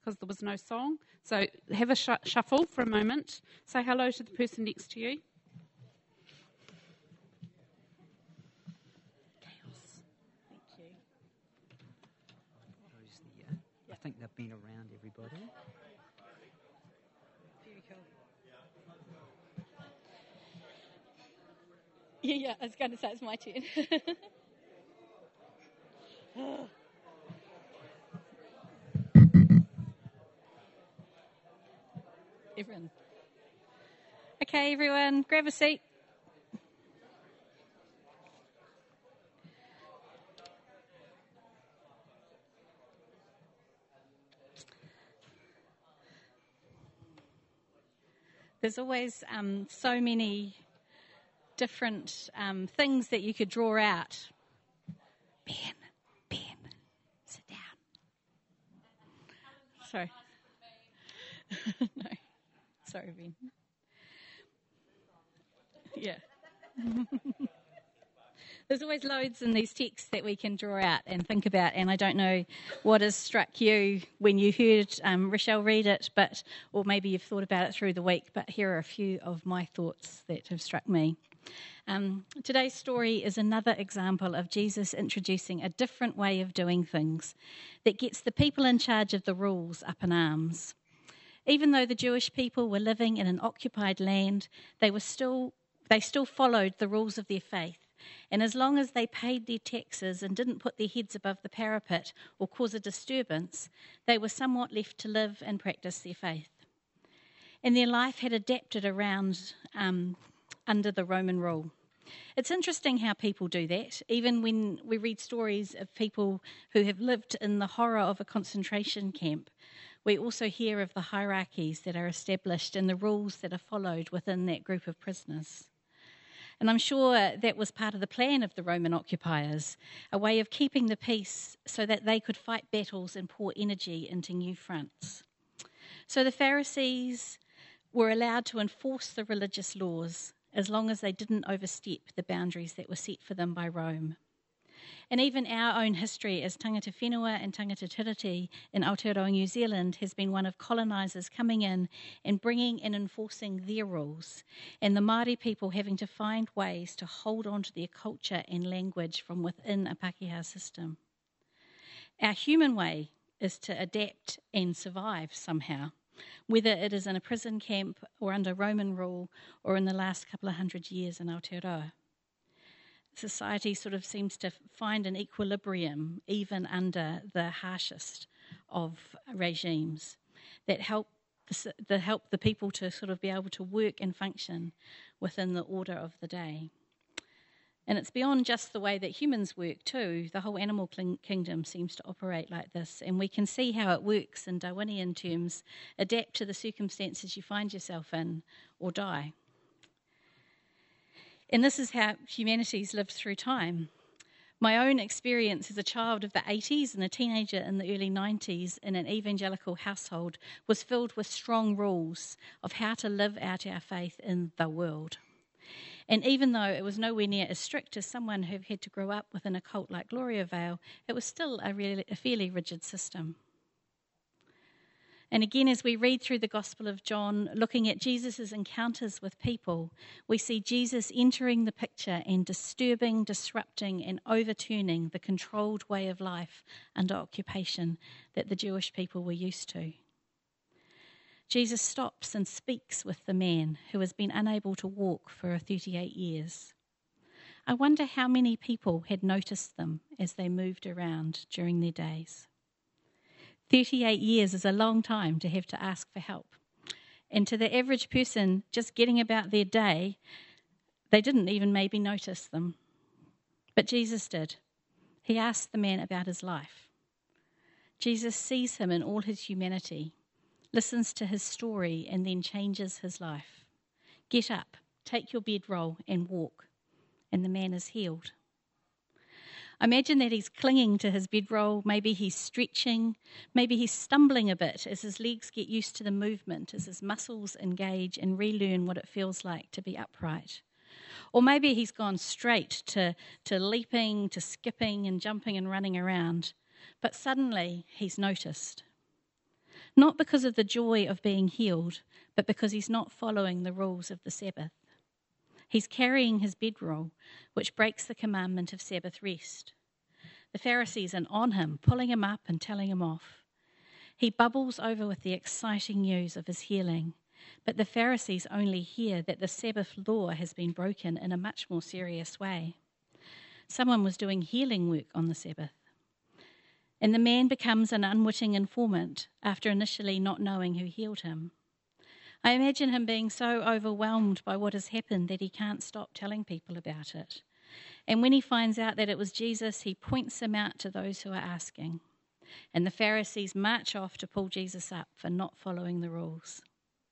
because there was no song. So have a shuffle for a moment. Say hello to the person next to you. Chaos. Thank you. I think they've been around everybody. Very cool. Yeah, I was going to say it's my turn. Everyone. Okay, everyone, grab a seat. There's always so many different things that you could draw out. Ben, sit down. Sorry. No. Sorry, Ben. Yeah. There's always loads in these texts that we can draw out and think about, and I don't know what has struck you when you heard Rochelle read it, or maybe you've thought about it through the week, but here are a few of my thoughts that have struck me. Today's story is another example of Jesus introducing a different way of doing things that gets the people in charge of the rules up in arms. Even though the Jewish people were living in an occupied land, they still followed the rules of their faith. And as long as they paid their taxes and didn't put their heads above the parapet or cause a disturbance, they were somewhat left to live and practice their faith. And their life had adapted around under the Roman rule. It's interesting how people do that. Even when we read stories of people who have lived in the horror of a concentration camp, we also hear of the hierarchies that are established and the rules that are followed within that group of prisoners. And I'm sure that was part of the plan of the Roman occupiers, a way of keeping the peace so that they could fight battles and pour energy into new fronts. So the Pharisees were allowed to enforce the religious laws as long as they didn't overstep the boundaries that were set for them by Rome. And even our own history as tangata whenua and tangata tiriti in Aotearoa, New Zealand, has been one of colonisers coming in and bringing and enforcing their rules, and the Māori people having to find ways to hold on to their culture and language from within a Pākehā system. Our human way is to adapt and survive somehow, whether it is in a prison camp or under Roman rule or in the last couple of 100 years in Aotearoa. Society sort of seems to find an equilibrium even under the harshest of regimes that help the people to sort of be able to work and function within the order of the day. And it's beyond just the way that humans work too. The whole animal kingdom seems to operate like this, and we can see how it works in Darwinian terms: adapt to the circumstances you find yourself in or die. And this is how humanity's lived through time. My own experience as a child of the 80s and a teenager in the early 90s in an evangelical household was filled with strong rules of how to live out our faith in the world. And even though it was nowhere near as strict as someone who had to grow up within a cult like Gloriavale, it was still a fairly rigid system. And again, as we read through the Gospel of John, looking at Jesus' encounters with people, we see Jesus entering the picture and disturbing, disrupting, and overturning the controlled way of life under occupation that the Jewish people were used to. Jesus stops and speaks with the man who has been unable to walk for 38 years. I wonder how many people had noticed them as they moved around during their days. 38 years is a long time to have to ask for help. And to the average person just getting about their day, they didn't even maybe notice them. But Jesus did. He asked the man about his life. Jesus sees him in all his humanity, listens to his story, and then changes his life. Get up, take your bedroll and walk. And the man is healed. Imagine that he's clinging to his bedroll, maybe he's stretching, maybe he's stumbling a bit as his legs get used to the movement, as his muscles engage and relearn what it feels like to be upright. Or maybe he's gone straight to leaping, to skipping and jumping and running around, but suddenly he's noticed. not because of the joy of being healed, but because he's not following the rules of the Sabbath. He's carrying his bedroll, which breaks the commandment of Sabbath rest. The Pharisees are on him, pulling him up and telling him off. He bubbles over with the exciting news of his healing, but the Pharisees only hear that the Sabbath law has been broken in a much more serious way. Someone was doing healing work on the Sabbath. And the man becomes an unwitting informant after initially not knowing who healed him. I imagine him being so overwhelmed by what has happened that he can't stop telling people about it. And when he finds out that it was Jesus, he points them out to those who are asking. And the Pharisees march off to pull Jesus up for not following the rules.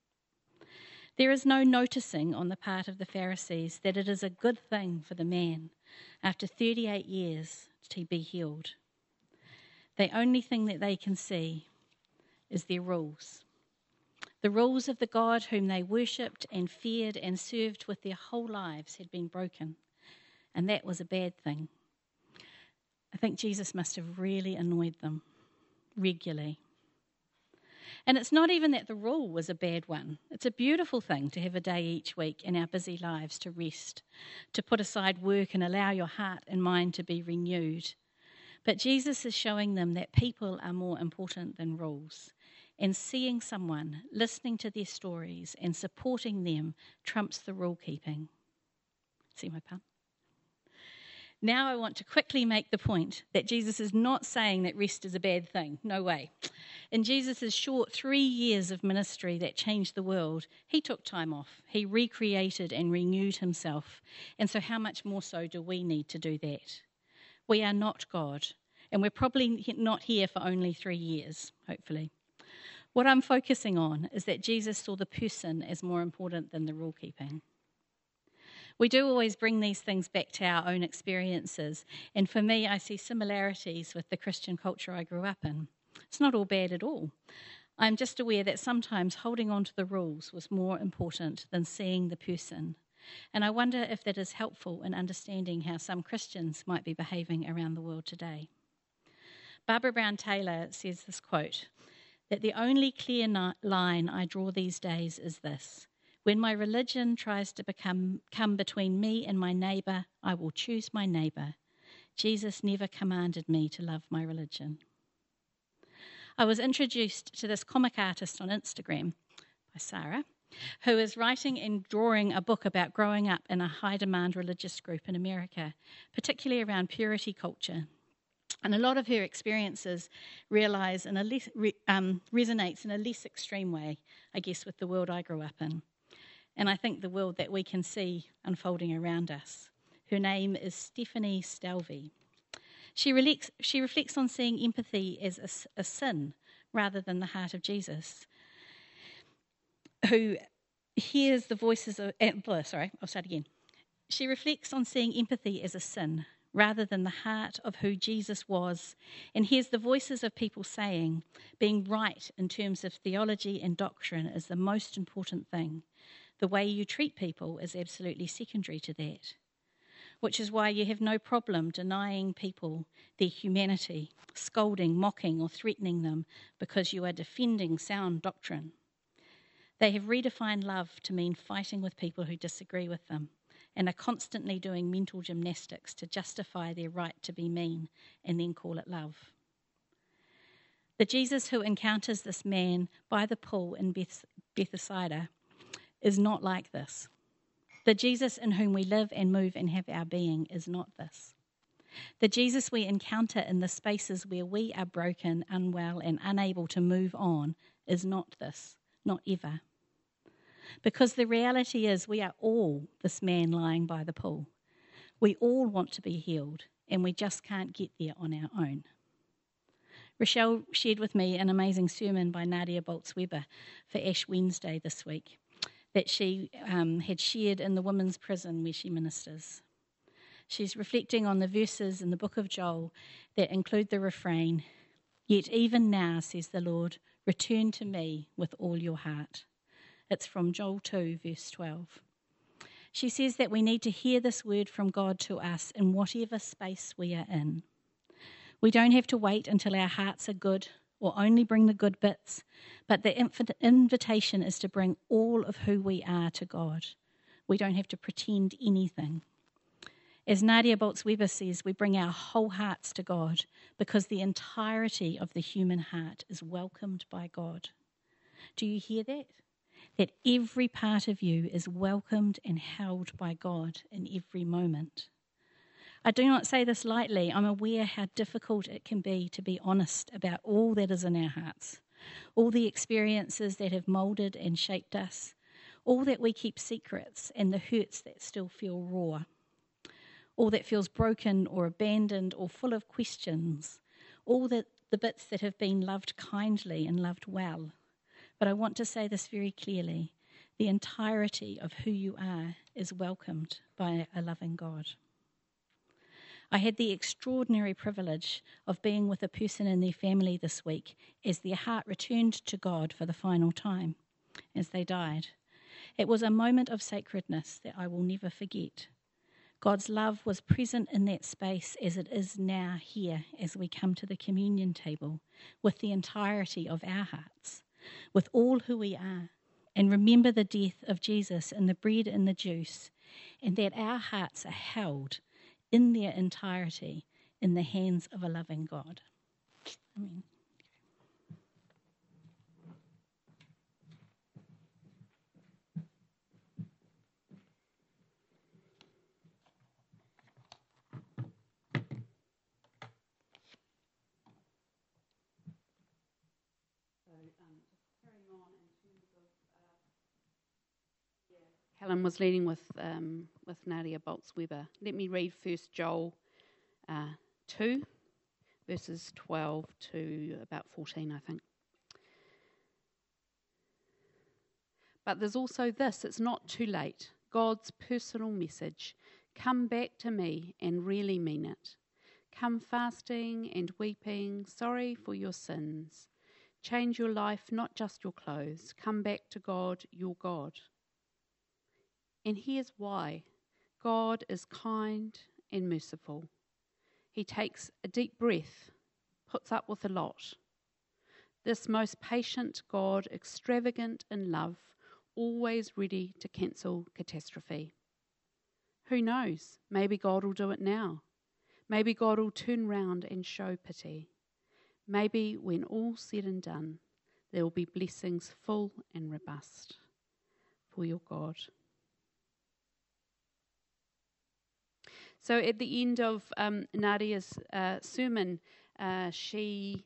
There is no noticing on the part of the Pharisees that it is a good thing for the man, after 38 years, to be healed. The only thing that they can see is their rules. The rules of the God whom they worshipped and feared and served with their whole lives had been broken, and that was a bad thing. I think Jesus must have really annoyed them regularly. And it's not even that the rule was a bad one. It's a beautiful thing to have a day each week in our busy lives to rest, to put aside work and allow your heart and mind to be renewed. But Jesus is showing them that people are more important than rules. And seeing someone, listening to their stories and supporting them trumps the rule keeping. See my pun? Now I want to quickly make the point that Jesus is not saying that rest is a bad thing. No way. In Jesus' short 3 years of ministry that changed the world, he took time off. He recreated and renewed himself. And so how much more so do we need to do that? We are not God, and we're probably not here for only 3 years, hopefully. What I'm focusing on is that Jesus saw the person as more important than the rule keeping. We do always bring these things back to our own experiences, and for me, I see similarities with the Christian culture I grew up in. It's not all bad at all. I'm just aware that sometimes holding on to the rules was more important than seeing the person, and I wonder if that is helpful in understanding how some Christians might be behaving around the world today. Barbara Brown Taylor says this quote, that the only clear line I draw these days is this: when my religion tries to come between me and my neighbour, I will choose my neighbour. Jesus never commanded me to love my religion. I was introduced to this comic artist on Instagram by Sarah, who is writing and drawing a book about growing up in a high-demand religious group in America, particularly around purity culture. And a lot of her experiences resonates in a less extreme way, I guess, with the world I grew up in. And I think the world that we can see unfolding around us. Her name is Stephanie Stelvey. She reflects on seeing empathy as a sin rather than the heart of Jesus, who hears the voices of... She reflects on seeing empathy as a sin rather than the heart of who Jesus was, and hears the voices of people saying being right in terms of theology and doctrine is the most important thing. The way you treat people is absolutely secondary to that, which is why you have no problem denying people their humanity, scolding, mocking, or threatening them because you are defending sound doctrine. They have redefined love to mean fighting with people who disagree with them, and are constantly doing mental gymnastics to justify their right to be mean and then call it love. The Jesus who encounters this man by the pool in Bethsaida is not like this. The Jesus in whom we live and move and have our being is not this. The Jesus we encounter in the spaces where we are broken, unwell, and unable to move on is not this, not ever. Because the reality is we are all this man lying by the pool. We all want to be healed, and we just can't get there on our own. Rochelle shared with me an amazing sermon by Nadia Boltz-Weber for Ash Wednesday this week that she had shared in the women's prison where she ministers. She's reflecting on the verses in the book of Joel that include the refrain, "Yet even now, says the Lord, return to me with all your heart." It's from Joel 2, verse 12. She says that we need to hear this word from God to us in whatever space we are in. We don't have to wait until our hearts are good or only bring the good bits, but the invitation is to bring all of who we are to God. We don't have to pretend anything. As Nadia Bolz-Weber says, we bring our whole hearts to God because the entirety of the human heart is welcomed by God. Do you hear that? That every part of you is welcomed and held by God in every moment. I do not say this lightly. I'm aware how difficult it can be to be honest about all that is in our hearts, all the experiences that have moulded and shaped us, all that we keep secrets and the hurts that still feel raw, all that feels broken or abandoned or full of questions, all the bits that have been loved kindly and loved well. But I want to say this very clearly. The entirety of who you are is welcomed by a loving God. I had the extraordinary privilege of being with a person in their family this week as their heart returned to God for the final time, as they died. It was a moment of sacredness that I will never forget. God's love was present in that space as it is now here as we come to the communion table with the entirety of our hearts, with all who we are, and remember the death of Jesus in the bread and the juice, and that our hearts are held in their entirety in the hands of a loving God. Amen. Helen was leading with Nadia Bolz-Weber. Let me read 1 Joel 2, verses 12 to about 14, I think. But there's also this, it's not too late. God's personal message. Come back to me and really mean it. Come fasting and weeping, sorry for your sins. Change your life, not just your clothes. Come back to God, your God. And here's why. God is kind and merciful. He takes a deep breath, puts up with a lot. This most patient God, extravagant in love, always ready to cancel catastrophe. Who knows? Maybe God will do it now. Maybe God will turn round and show pity. Maybe when all's said and done, there will be blessings full and robust for your God. So at the end of Nadia's sermon, she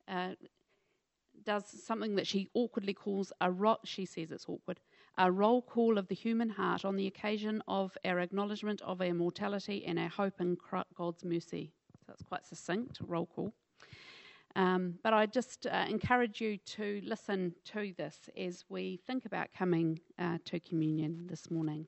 does something that she awkwardly calls she says it's awkward, a roll call of the human heart on the occasion of our acknowledgement of our mortality and our hope in God's mercy. So it's quite succinct, roll call. But I just encourage you to listen to this as we think about coming to communion this morning.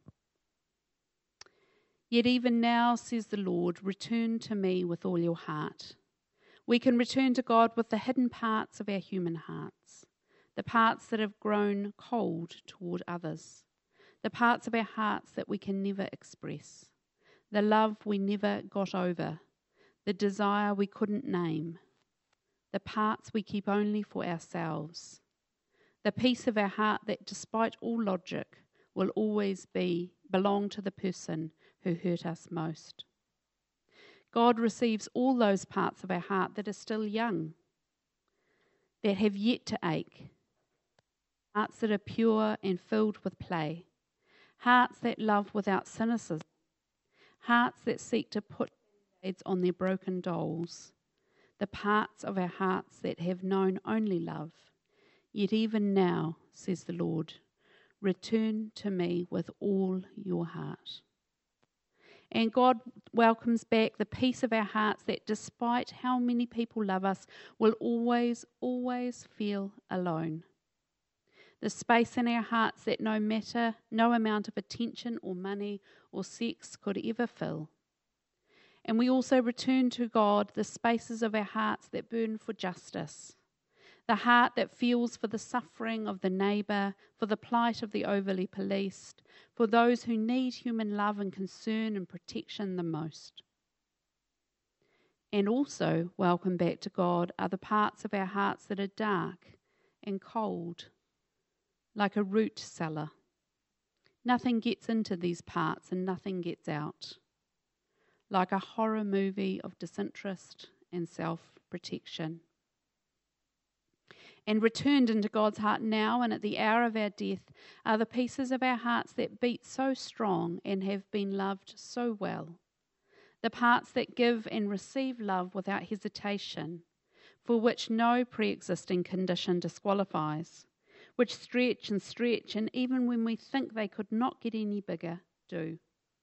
Yet even now, says the Lord, return to me with all your heart. We can return to God with the hidden parts of our human hearts, the parts that have grown cold toward others, the parts of our hearts that we can never express, the love we never got over, the desire we couldn't name, the parts we keep only for ourselves, the piece of our heart that, despite all logic, will always belong to the person who hurt us most. God receives all those parts of our heart that are still young, that have yet to ache, hearts that are pure and filled with play, hearts that love without cynicism, hearts that seek to put band-aids on their broken dolls, the parts of our hearts that have known only love. Yet even now, says the Lord, return to me with all your heart. And God welcomes back the piece of our hearts that, despite how many people love us, will always, always feel alone. The space in our hearts that no amount of attention or money or sex could ever fill. And we also return to God the spaces of our hearts that burn for justice. The heart that feels for the suffering of the neighbour, for the plight of the overly policed, for those who need human love and concern and protection the most. And also welcome back to God are the parts of our hearts that are dark and cold, like a root cellar. Nothing gets into these parts and nothing gets out, like a horror movie of disinterest and self-protection. And returned into God's heart now and at the hour of our death are the pieces of our hearts that beat so strong and have been loved so well. The parts that give and receive love without hesitation, for which no pre-existing condition disqualifies, which stretch, and even when we think they could not get any bigger, do.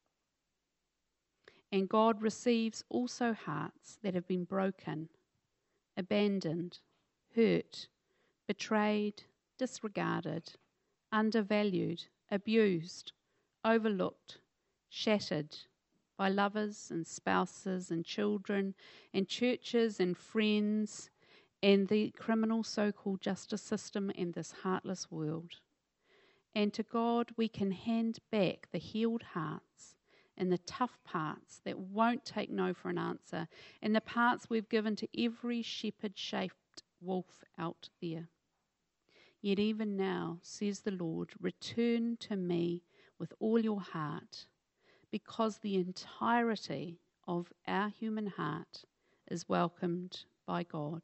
And God receives also hearts that have been broken, abandoned, hurt, betrayed, disregarded, undervalued, abused, overlooked, shattered by lovers and spouses and children and churches and friends and the criminal so-called justice system and this heartless world. And to God we can hand back the healed hearts and the tough parts that won't take no for an answer, and the parts we've given to every shepherd-shaped wolf out there. Yet even now, says the Lord, return to me with all your heart, because the entirety of our human heart is welcomed by God.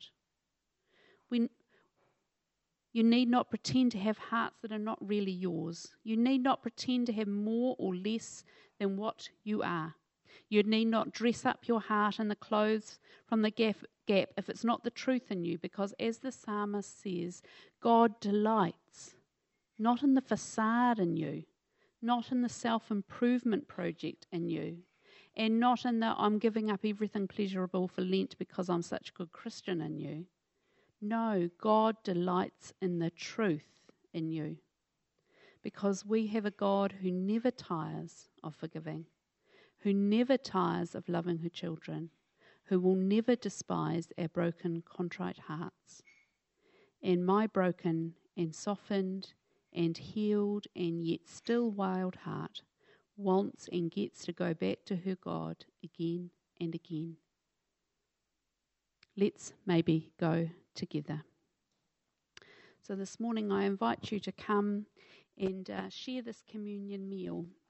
You need not pretend to have hearts that are not really yours. You need not pretend to have more or less than what you are. You need not dress up your heart in the clothes from the gap if it's not the truth in you, because as the psalmist says, God delights not in the facade in you, not in the self-improvement project in you, and not in the I'm giving up everything pleasurable for Lent because I'm such a good Christian in you. No, God delights in the truth in you, because we have a God who never tires of forgiving, who never tires of loving her children, who will never despise our broken, contrite hearts. And my broken and softened and healed and yet still wild heart wants and gets to go back to her God again and again. Let's maybe go together. So this morning I invite you to come and share this communion meal